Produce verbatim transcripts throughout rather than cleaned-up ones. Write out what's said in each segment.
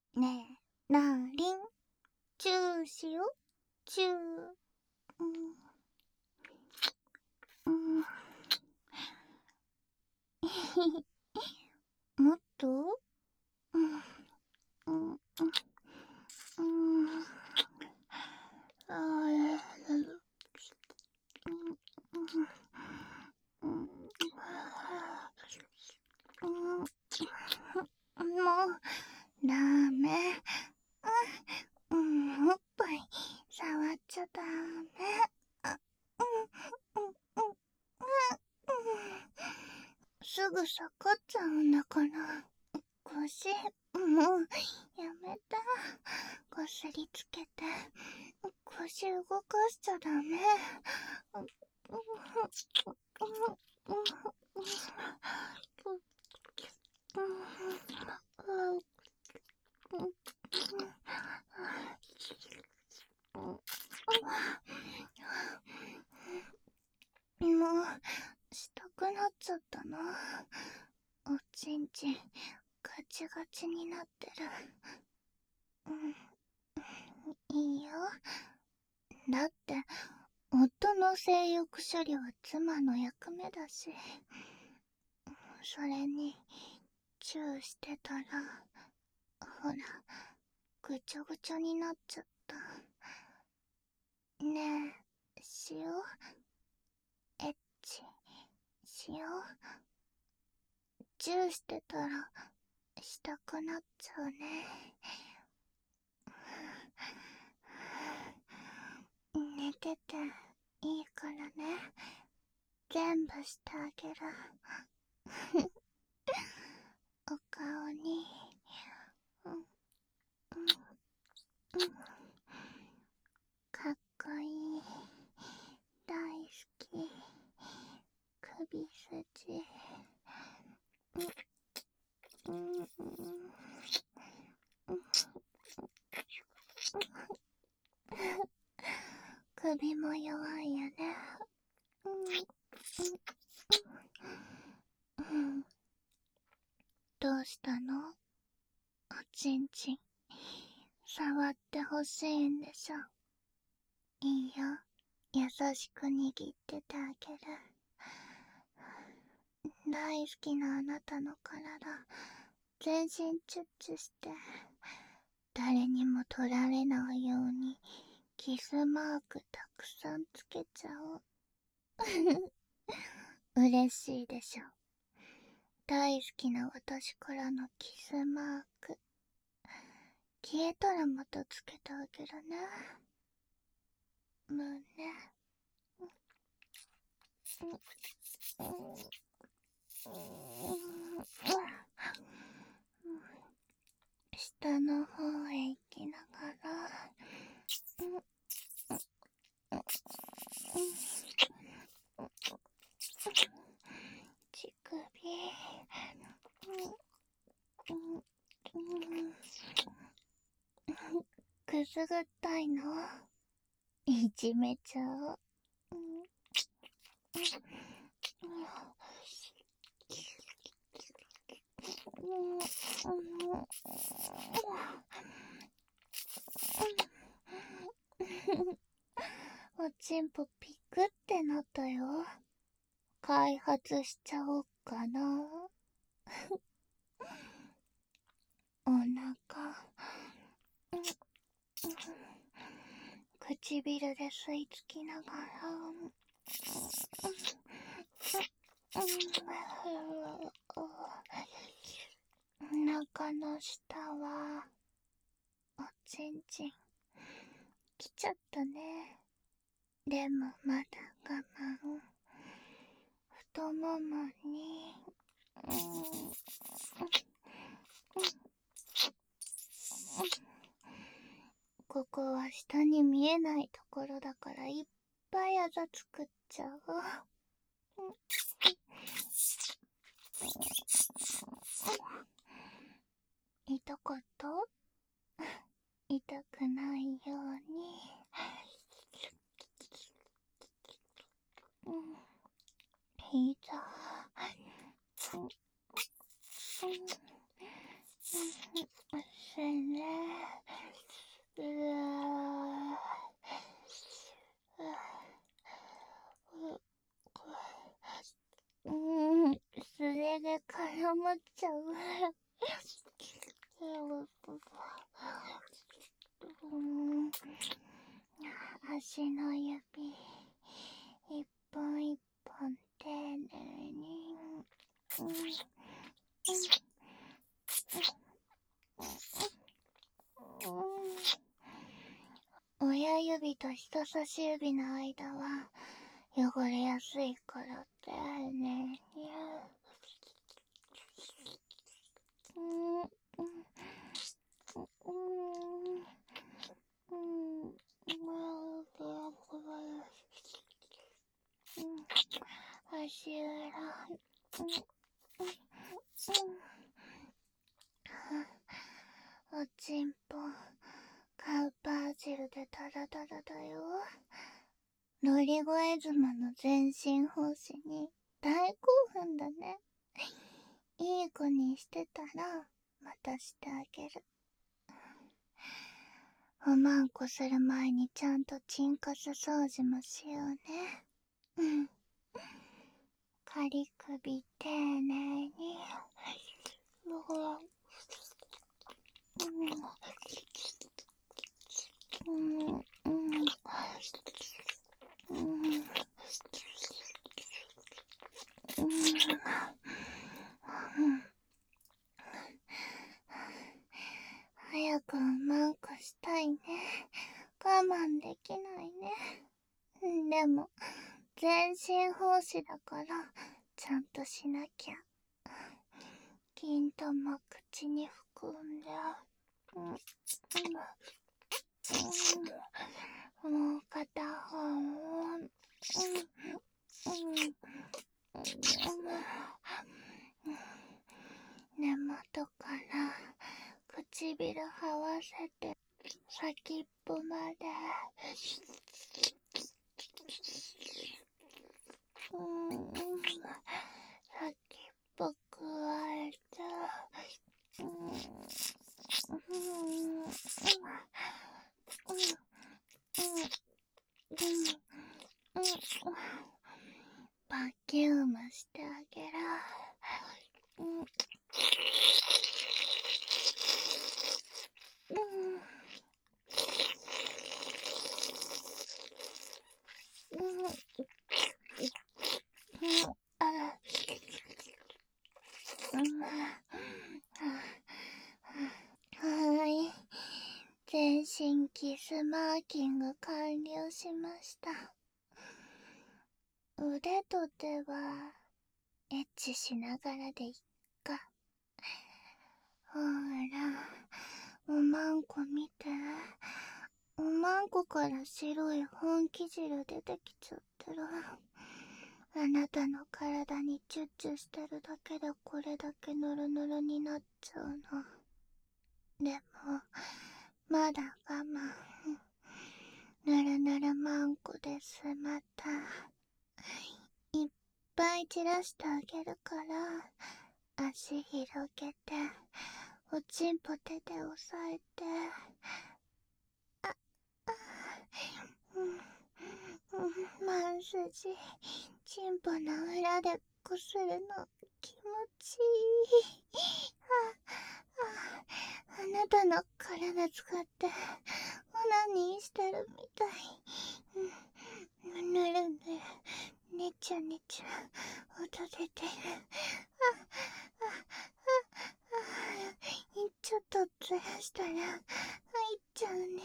ねえ、なーりん、チューしよ、チュー。うん、うん、もっと、うん、うん、うん、うん、あー、うん、うん、うん、もう、ダメ。うん、おっぱい、触っちゃダメ。あ、うん、うん、うん、うん、すぐ下がっちゃうんだから。腰、もう、やめて。こすりつけて。腰動かしちゃダメ。もう、したくなっちゃったな。おちんちん、ガチガチになってる。うん、いいよ。だって、夫の性欲処理は妻の役目だし。それに、チューしてたら、ほら、ぐちょぐちょになっちゃった。ねえ、しよう。エッチ、しよう。チューしてたら、したくなっちゃうね。寝てていいからね。全部してあげる。お顔に、うん、うん、うん、かっこいい。大好き。首筋。うん、うん、うん、首も弱いよね。うん、うん、うん、どうしたの？おちんちん、触ってほしいんでしょ。いいよ。優しく握っててあげる。大好きなあなたの体、全身チュッチュして、誰にも取られないように、キスマークたくさんつけちゃおう。嬉しいでしょ。大好きな私からのキスマーク。消えたらまたつけてあげるね。胸。下の方へ行きながら、乳首、くすぐったいの？いじめちゃおう。おちんぽピクってなったよ。開発しちゃおっかな。お腹、唇で吸い付きながら、お腹の下はおちんちん来ちゃったね。でもまだ我慢。太ももに、うん、ここは下に見えないところだからいっぱいあざ作っちゃう。痛かった？痛くないように。うん、膝、うん、うん、すね、 足の指一本一本丁寧に、うんうんうん、親指と人差し指の間は汚れやすいから丁寧に、うんうんうんうん足裏、うんうん、おちんぽカウパー汁でタラタラだよ。乗り声妻の全身奉仕に大興奮だね。いい子にしてたらまたしてあげる。おまんこする前にちゃんとチンカス掃除もしようね。うん。仮首丁寧に。ほら。うん。うん。うん。うん。早くおまんこしたいね。我慢できないね。でも全身奉仕だからちゃんとしなきゃ。金玉口に含んで、うんうんうん、もう片方を、うんうんうん根元から唇はわせて先っぽまで、うん、先っぽくわえて、うんうんうんバキュームしてあげる。うんうんうん、あ、はーい。全身キスマーキング完了しました。腕と手はエッチしながらでいっか。ほら、おまんこ見て。おまんこから白い本気汁出てきちゃってる。あなたの体にチュッチュしてるだけでこれだけノロノロになっちゃうの。でもまだ我慢。ぬるぬるまんこですまたいっぱい散らしてあげるから、足広げておちんぽ手で押さえて、ああ、うんうん、まんすじちんぽの裏でこするの気持ちいい。ああ、あなたの体使ってオナニーしてるみたい。うん、ぬるぬるねちゃねちゃ音出てる。ああああ、ちょっとずらしたら入っちゃうね。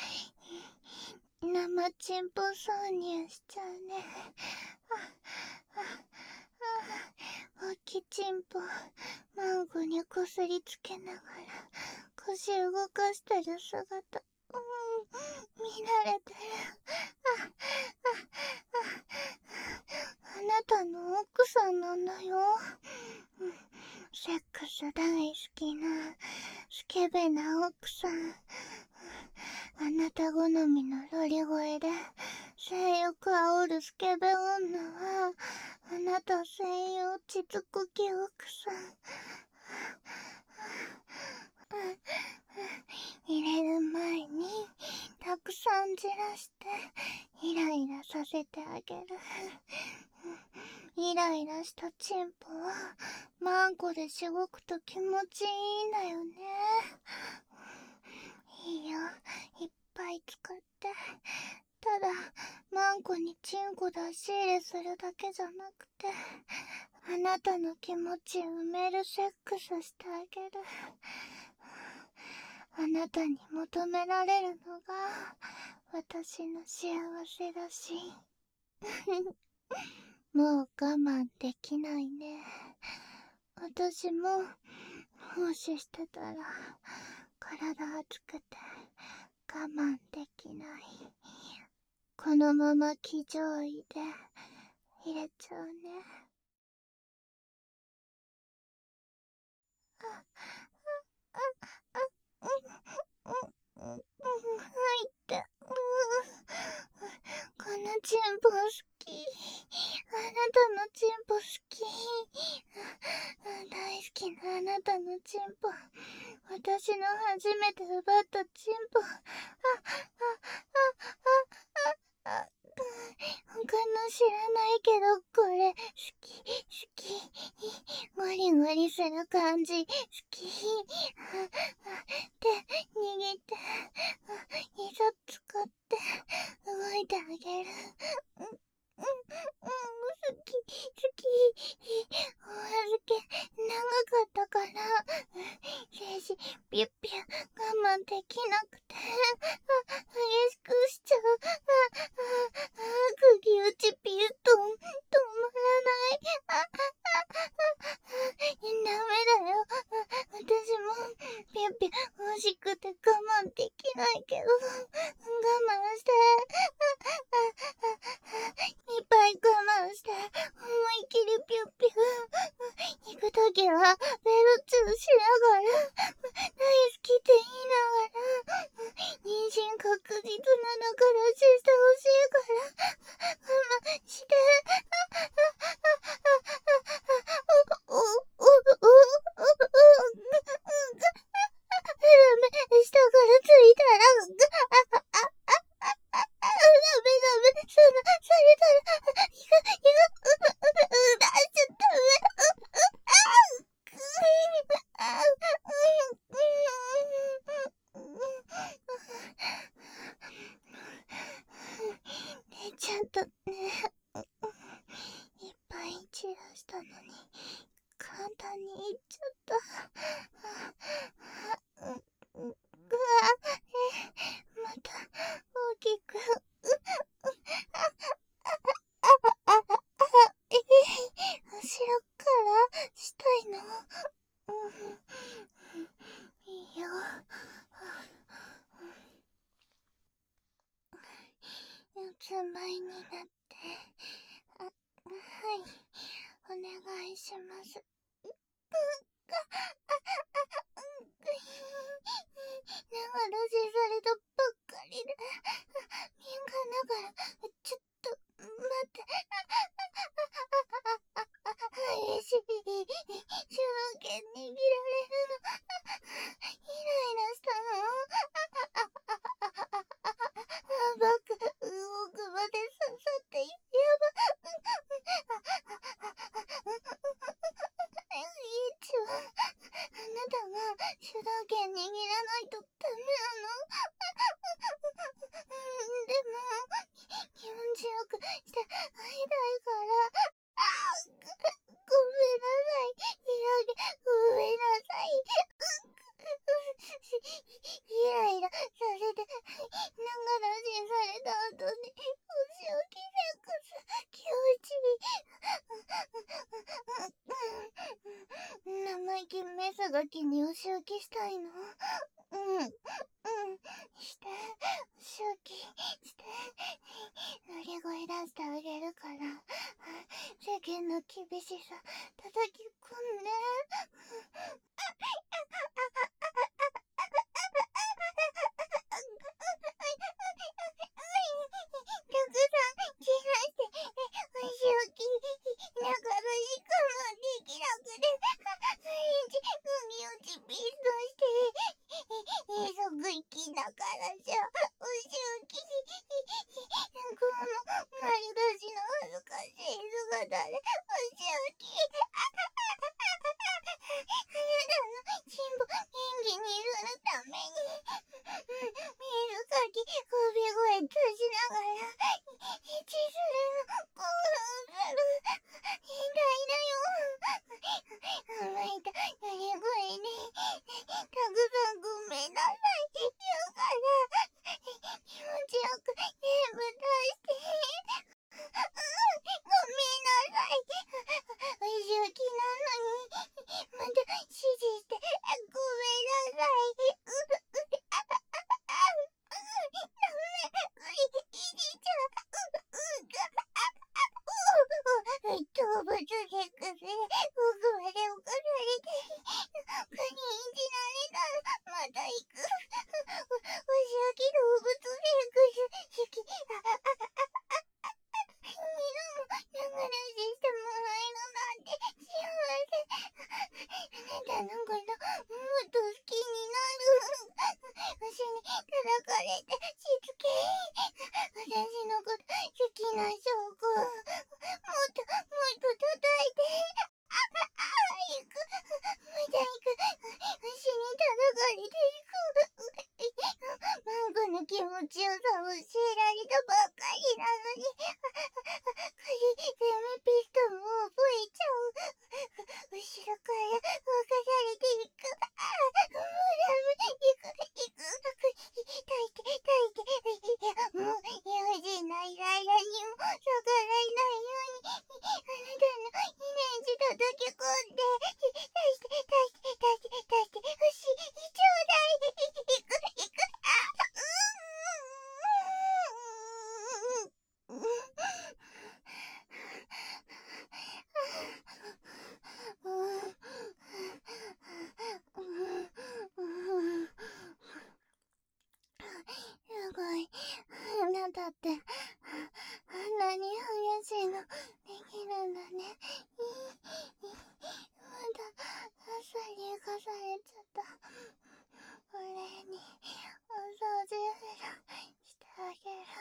生チンポ挿入しちゃうね。ああああ、大きチンポマンゴにこすりつけながら腰動かしてる姿、うん、見られてる。あああ、あなたの奥さんなのよ。うん、セックス大好きなスケベな奥さん。あなた好みのロリ声で性欲煽るスケベ女はあなた専用膣こき奥さん。入れる前にたくさんじらしてイライラさせてあげる。イライラしたチンポはマンコでしごくと気持ちいいんだよね。いいよ、いっぱい使って。ただ、マンコにチンコ出し入れするだけじゃなくて、あなたの気持ち埋めるセックスしてあげる。あなたに求められるのが私の幸せだし。もう我慢できないね。私も奉仕してたら体熱くて我慢できない。このまま気上位で入れちゃうね。あ、あ、あ、あ、うん、うん、うん、入った。このチンポ好き。あなたのチンポ好き。大好きなあなたのチンポ。私の初めて奪ったチンポ。あ、あ、あ、あ、あ、あ、他の知らないけど、これ、好き、好き。ゴリゴリする感じ、好き。手、握って、膝使って、動いてあげる。うん、うん、うん、好き、好き。お預け、長かったから、精子、ピュッピュ、我慢できなくて、あ、激しくしちゃう。あ、あ、あ、釘打ちピュッと、止まらない。あ、あ、あ、あ、ダメだよ。私も、ピュッピュ、欲しくて我慢できないけど、我慢して、いっぱい我慢して、思いっきりピュッピュ。行くときは、ベロチューしながら、大好きって言いながら、妊娠確実なのからしてほしいから、我慢して、お、お、お、お、お、お、ダメ、下からついたら、あ、あ、あ、あ、あ、ダメダメ、そんな、されたら、いく、いく、う、う、出しちゃダメ、う、う、あ、く、あ、うん、うん、ね、ちゃんとね、いっぱい散らしたのに、簡単にいっちゃった。う、う、うわ、え、また、大きく、う、う、あ、あ、あ、あ、あ、え、後ろからしたいの？うん、いいよ。四つ前になって、あ、はい、お願いします。流しされたばっかりで、敏感だから、ちょっと、待って。激しい。主導権握られるの。イライラしたの？バック、奥まで刺さって、やば。いちは、あなたが主導権握らないとダメなの。でも、気持ちよくして会いたいから。あ、ごめんなさい。イラゲ、ごめんなさい。イライラされて、流しされた後に、お仕置きセックス、気持ちいい。生意気メスガキにお仕置きしたいの？うん、うん、して、お仕置きして、乗り声出してあげるから、世間の厳しさ叩き込んで。たくさん切らして、お仕置きながらしかもできなくて、毎日釘打ちピーストして、え、即息だからじゃ、お仕置き、この丸出しの恥ずかしい姿で、お仕置き、 れていく。マンコの気持ちよさを教えられたばっかりなのに、これ、ダメピストも覚えちゃう。後ろから動かされていく。もうダメ、いく、いく、抱いて、抱いて、いや、もう、用心ない間にも逆らえないように、あなたのイメージ叩き込んで、抱いて、抱いて、抱いて、抱いて、欲しい、ちょうだい、いく、いく、あ、うーん、うーん、すごい。あなたって、あんなに激しいのできるんだね。まだ、朝に生かされちゃった。お礼に、お掃除してあげる。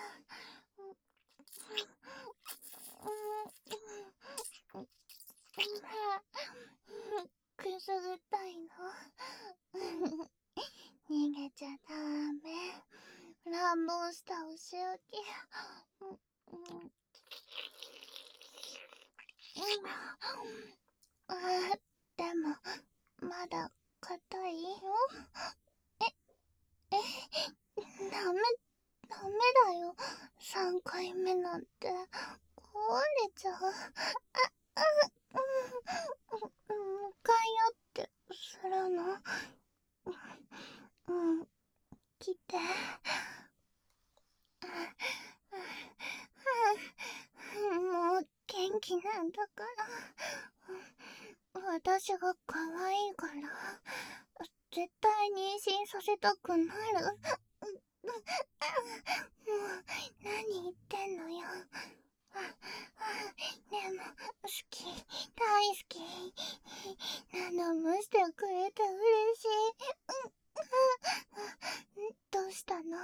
くすぐったいの？逃げちゃダメ。乱暴したお仕置き。あー、でも、まだ硬いよ。え、え、ダメ、ダメだよ。さんかいめなんて、壊れちゃう。あ、あ、うん、向かい合ってするの？うん、来て。もう元気なんだから。私が可愛いから、絶対妊娠させたくなる。もう、何言ってんのよ。でも、好き、大好き。何度もしてくれて嬉しい。どうしたの？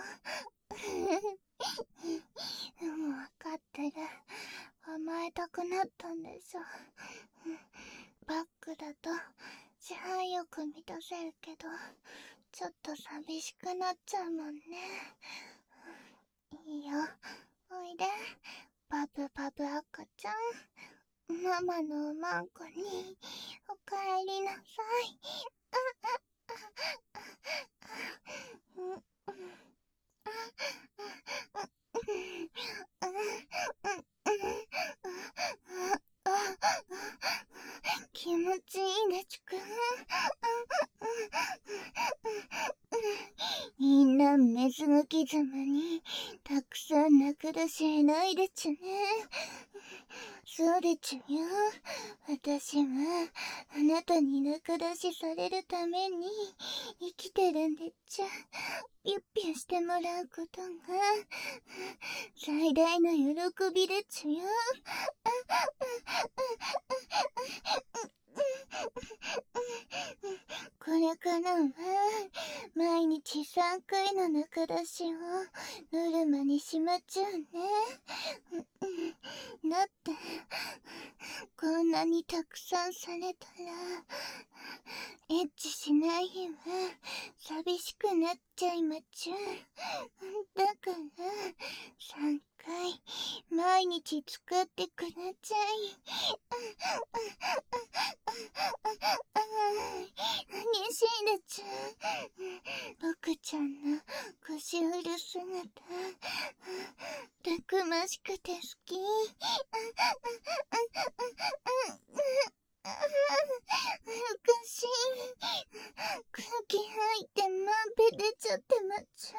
もうわかってる。甘えたくなったんでしょ。バックだと支配欲満たせるけど、ちょっと寂しくなっちゃうもんね。いいよ、おいで、パブパブ赤ちゃん。ママのおまんこにおかえりなさい。あ、あ、あ、あ、気持ちいいね、ちくん。みんなメスのキズムにたくさん泣くだしないでちゅね。そうでちゅよ。私はあなたに仲出しされるために生きてるんでちゅ。ピュッピュしてもらうことが最大の喜びでちゅよ。これからは毎日さんかいの仲出しをノルマにしまちゅうね。だってこんなにたくさんされたらエッチしない日は寂しくなっちゃいまちゅ。だからさんかい毎日使ってください。激しいでちゅ。僕ちゃんの腰振る姿たくましくて好き。昔空気入ってまんべ出ちゃってまっちゃ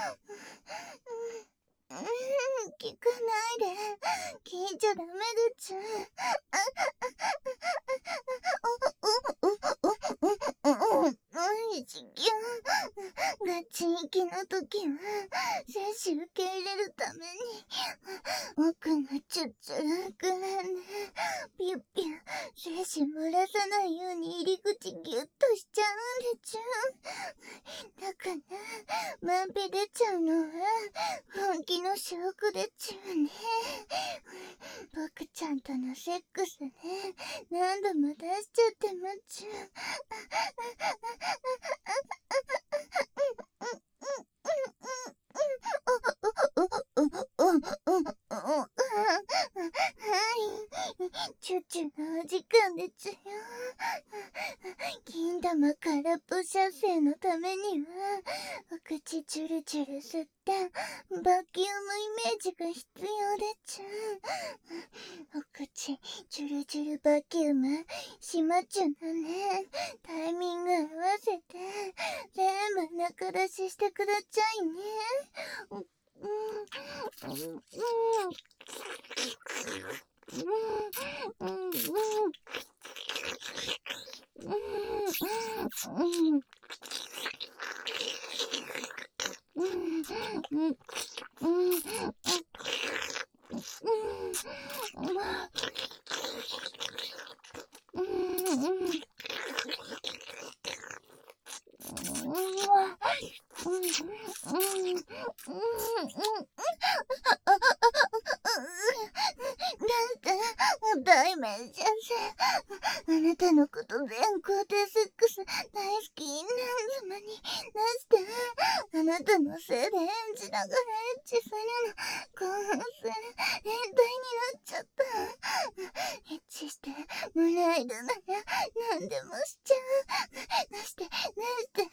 う。うん、聞かないで。聞いちゃダメでちゅ。地球ガチ息の時は精子受け入れるために奥がチュッチュ楽なんでピュッピュ精子漏らさないように入り口ギュッとしちゃうんでちゅ。だからまんべ出ちゃうのは本気の証拠でちゅね。僕ちゃんとのセックスね何度も出しちゃってまちゅ。 ット射精のためには、お口チュルチュル吸って、バキュームイメージが必要でちゅ。お口チュルチュルバキュームしまちゅなね。タイミング合わせて、全部中出ししてくだちゃいね。うん、うん、うん、うん、うん、うん、ダイメン先生、あなたのこと全肯定セックス大好きなん様に出して、あなたのせいでエンジながらエッチするの興奮する変態になっちゃった。エッチしてもらえるなら何でもしちゃう。出して出して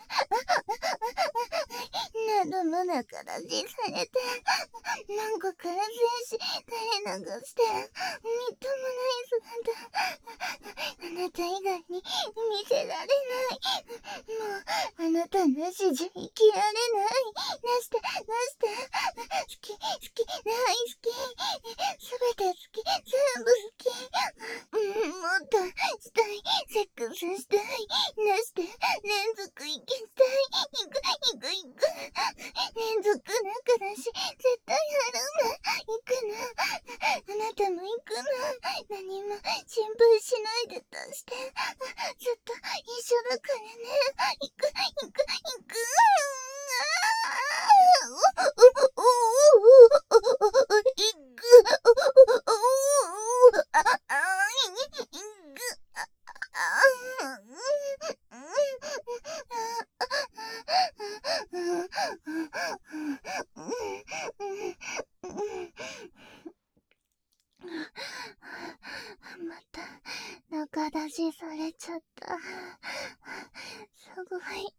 など胸からじされて、なんかから精子垂れ流して、みっともない姿、あなた以外に見せられない。もうあなたなしじゃ生きられない。出して出して、好き好き大好き、すべて好き全部好き、うん、もっとしたい、セックスしたい、出して連続いきたい、いくいくいく、連続中だし絶対やるんだ、行くの、あなたも行くの、何も心配しないで出して、ずっと一緒だからね、行く行く行く、また中出しされちゃった。すごい。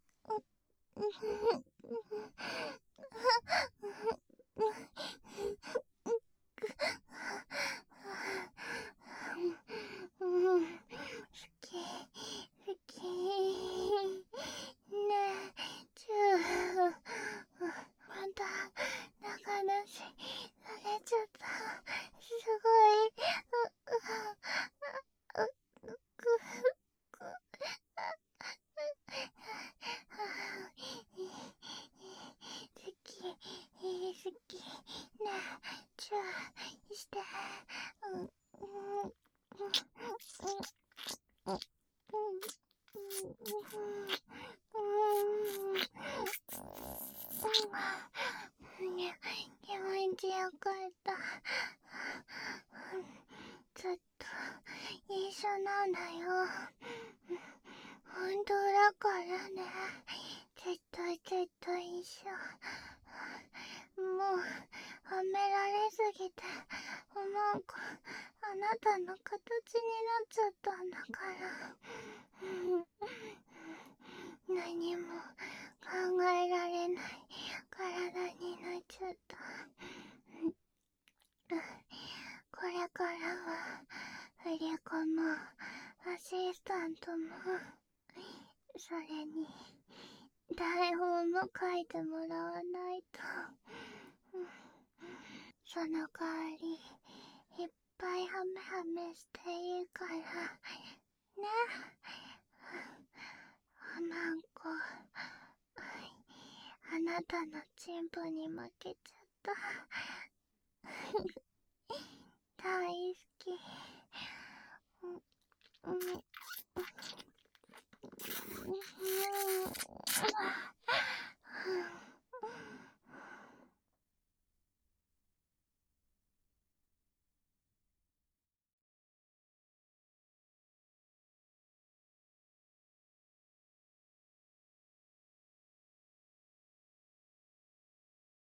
好き好きねえちゅう、また中出しされちゃった。すごい。好き好きねえチューして、うんうん気持ちよかった。ずっと一緒なんだよ。本当だからね。絶対絶対一緒。もうはめられすぎて、なんかあなたの形になっちゃったんだから。何も考えられない体になっちゃった。これからは振り子もアシスタントも、それに台本も書いてもらわないと。その代わりいっぱいハメハメしていいからね。なんかあなたのチンポに負けちゃった。大